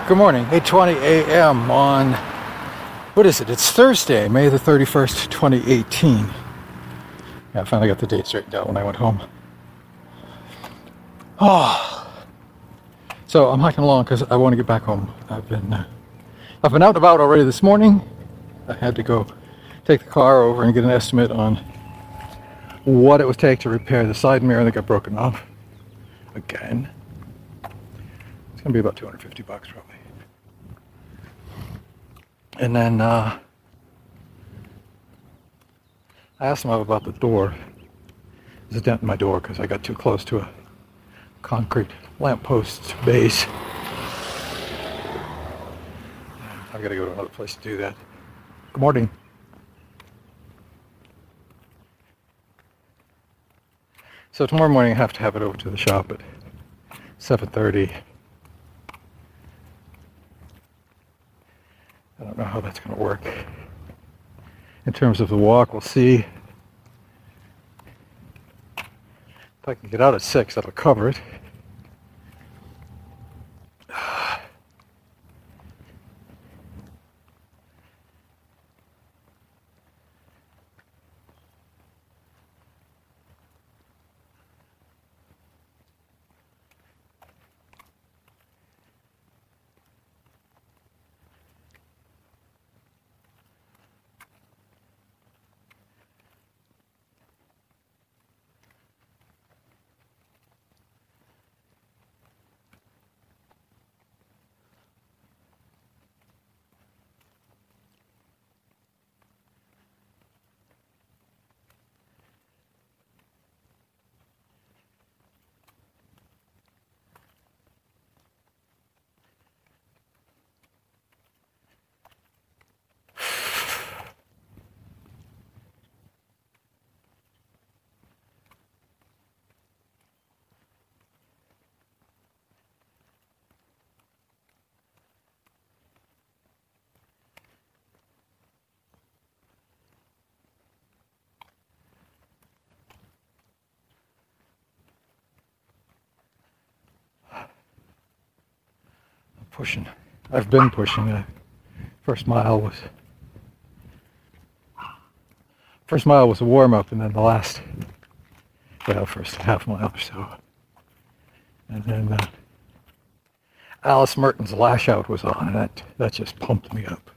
Good morning, 8:20 a.m. on, what is it? It's Thursday, May the 31st, 2018. Yeah, I finally got the date straightened out when I went home. So I'm hiking along because I want to get back home. I've been out and about already this morning. I had to go take the car over and get an estimate on what it would take to repair the side mirror that got broken off again. It's gonna be about $250 probably. And then I asked him about the door. There's a dent in my door because I got too close to a concrete lamppost base. I've got to go to another place to do that. Good morning. So tomorrow morning I have to have it over to the shop at 7:30. I don't know how that's going to work. In terms of the walk, we'll see. If I can get out at 6, that'll cover it. Pushing. I've been pushing. First mile was a warm up, and then the first half mile or so, and then Alice Merton's Lash Out was on, and that just pumped me up.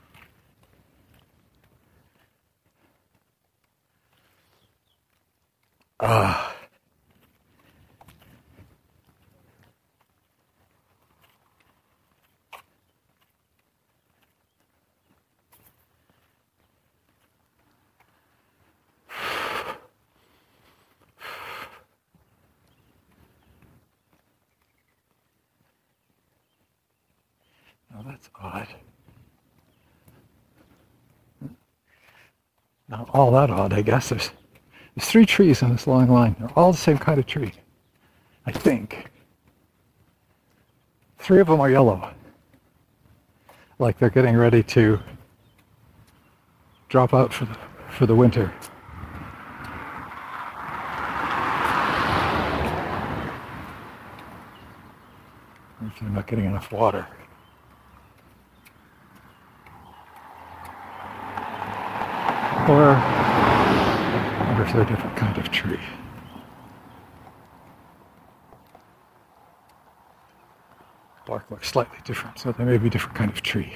Now that's odd. Not all that odd, I guess. There's 3 trees on this long line. They're all the same kind of tree, I think. 3 of them are yellow, like they're getting ready to drop out for the winter. If they're not getting enough water. Or I wonder if they're a different kind of tree. Bark looks slightly different, so they may be a different kind of tree.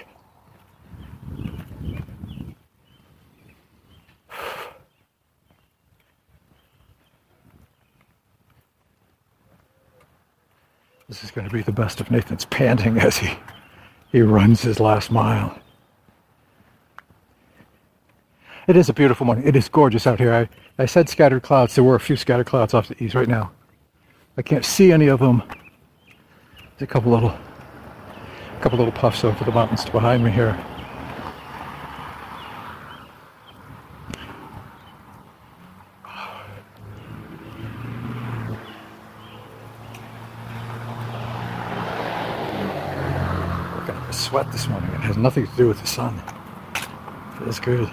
This is going to be the best of Nathan's panting as he runs his last mile. It is a beautiful morning. It is gorgeous out here. I said scattered clouds. There were a few scattered clouds off the east right now. I can't see any of them. There's a couple little puffs over the mountains behind me here. Working up a sweat this morning. It has nothing to do with the sun. Feels good.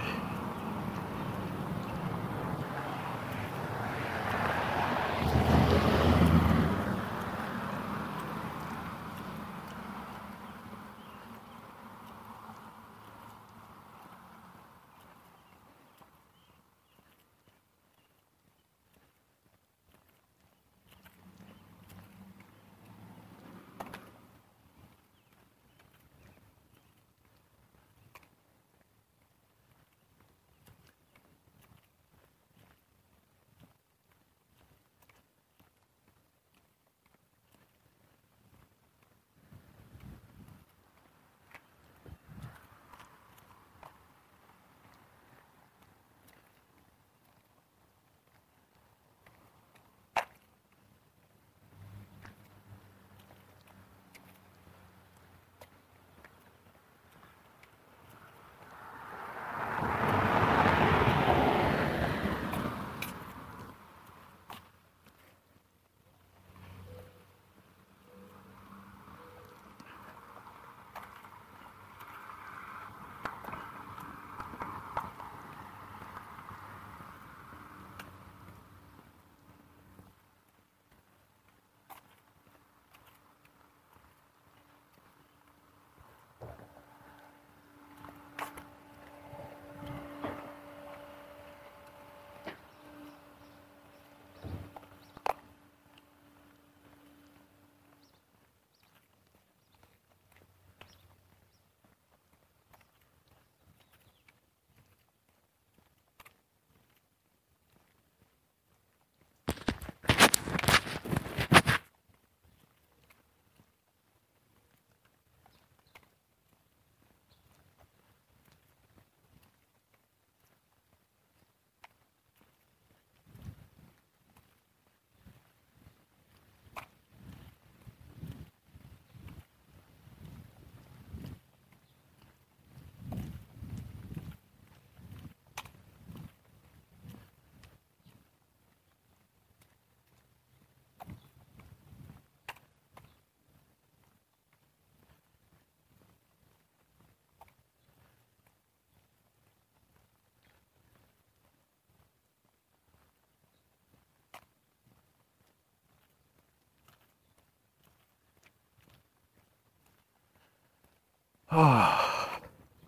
Ah,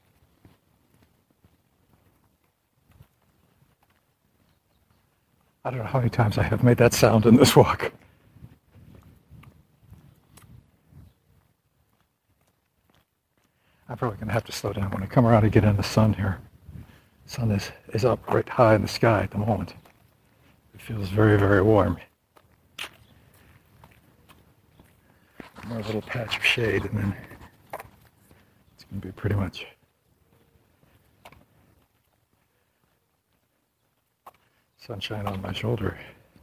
I don't know how many times I have made that sound in this walk. I'm probably going to have to slow down when I come around and get in the sun here. The sun is up right high in the sky at the moment. It feels very, very warm. More little patch of shade, and then it's going to be pretty much sunshine on my shoulder.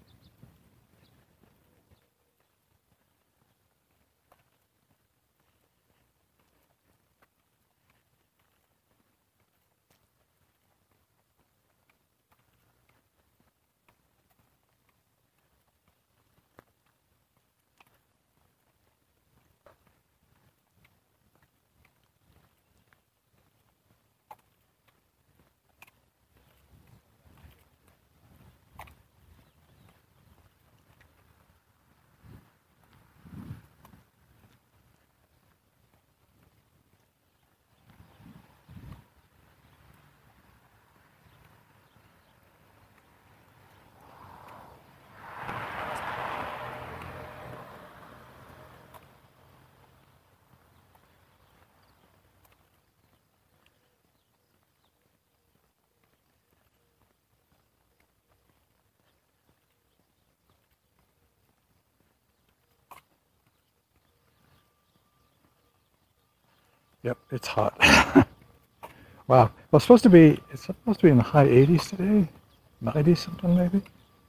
Yep, it's hot. Wow. Well, it's supposed to be in the high 80s today. 90 something maybe.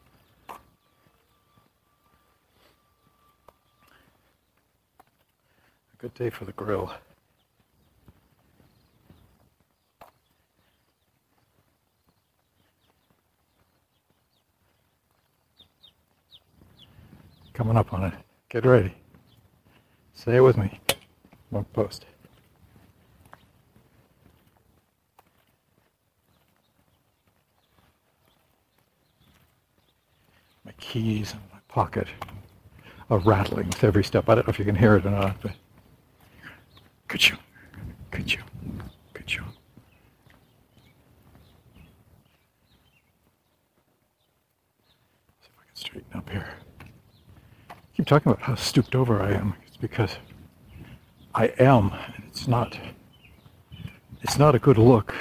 A good day for the grill. Coming up on it. Get ready. Say it with me. One post. My keys in my pocket are rattling with every step. I don't know if you can hear it or not, but ka-choo, ka-choo, ka-choo. See if I can straighten up here. I keep talking about how stooped over I am. It's because I am, and it's not a good look.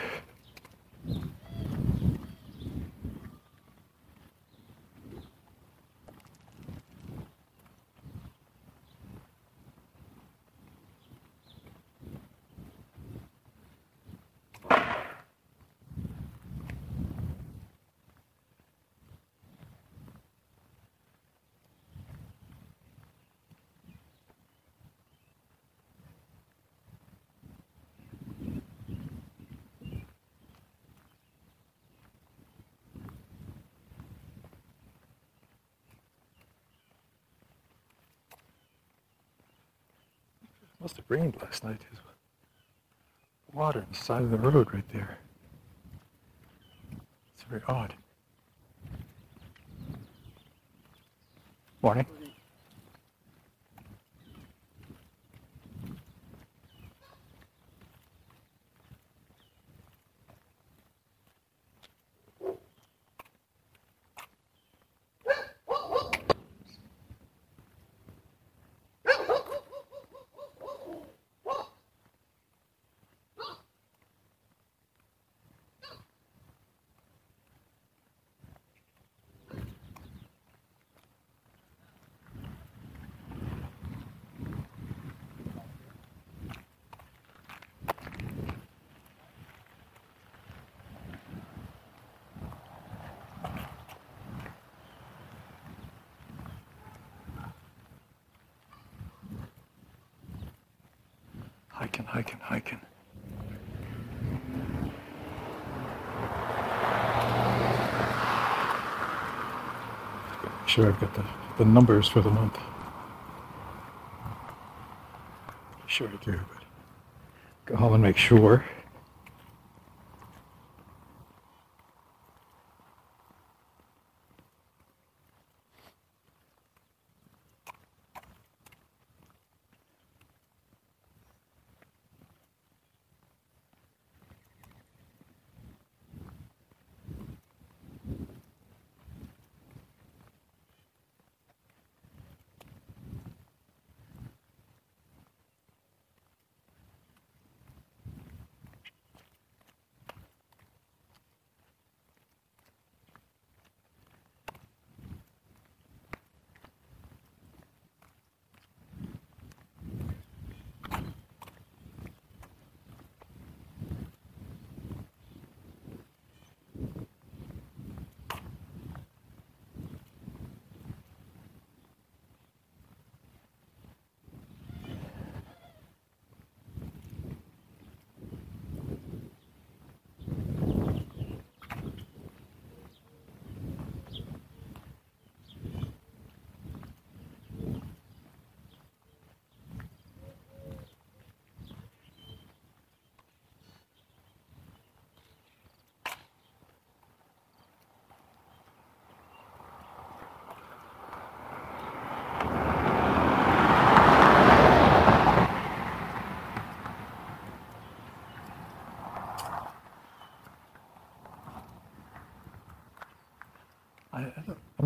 Must have rained last night. There's water on the side of the road right there. It's very odd. Morning. Hiking. Make sure I've got the numbers for the month. Sure I do, but go home and make sure.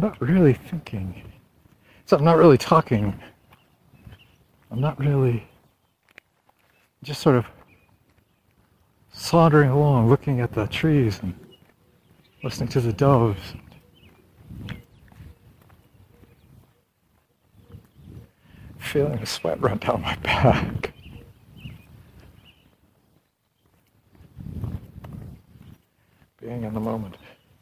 not really thinking. So I'm not really talking. I'm not really just sort of sauntering along, looking at the trees and listening to the doves. Feeling the sweat run down my back. Being in the moment.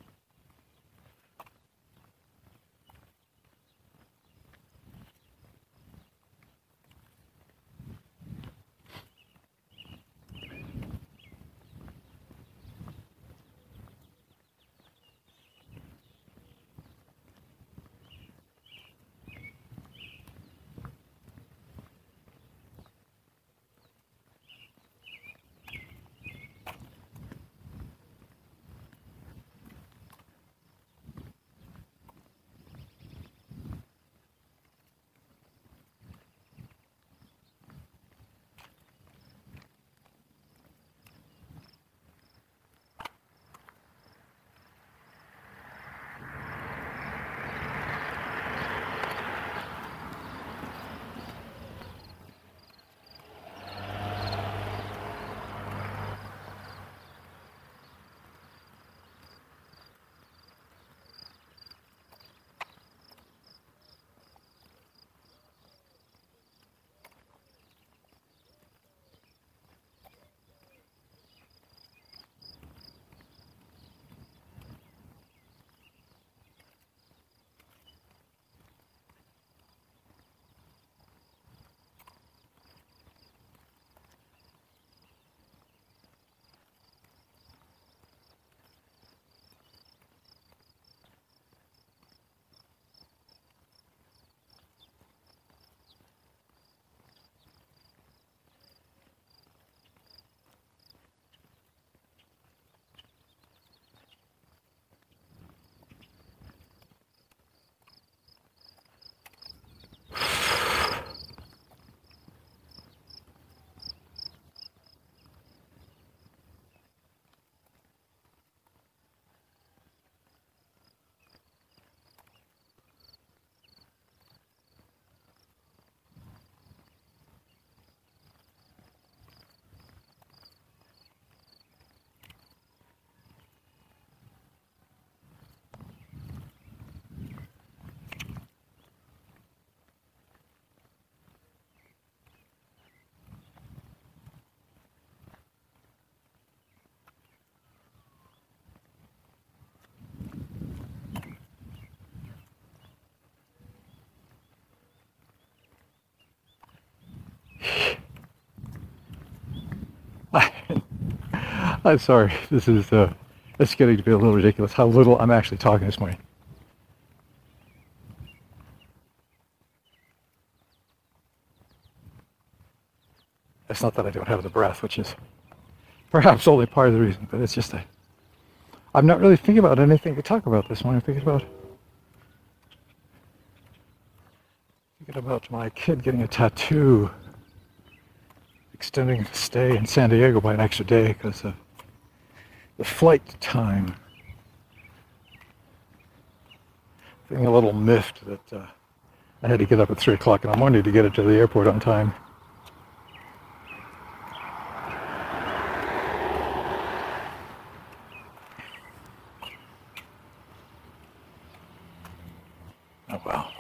I'm sorry, this is it's getting to be a little ridiculous how little I'm actually talking this morning. It's not that I don't have the breath, which is perhaps only part of the reason, but it's just I'm not really thinking about anything to talk about this morning. I'm thinking about my kid getting a tattoo, extending the stay in San Diego by an extra day because of the flight time. Feeling a little miffed that I had to get up at 3 o'clock in the morning to get it to the airport on time. Oh well.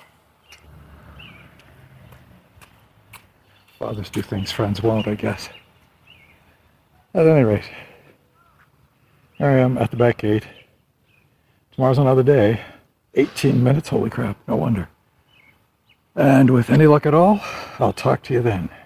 Fathers do things friends won't, I guess. At any rate, here I am at the back gate. Tomorrow's another day. 18 minutes, holy crap, no wonder. And with any luck at all, I'll talk to you then.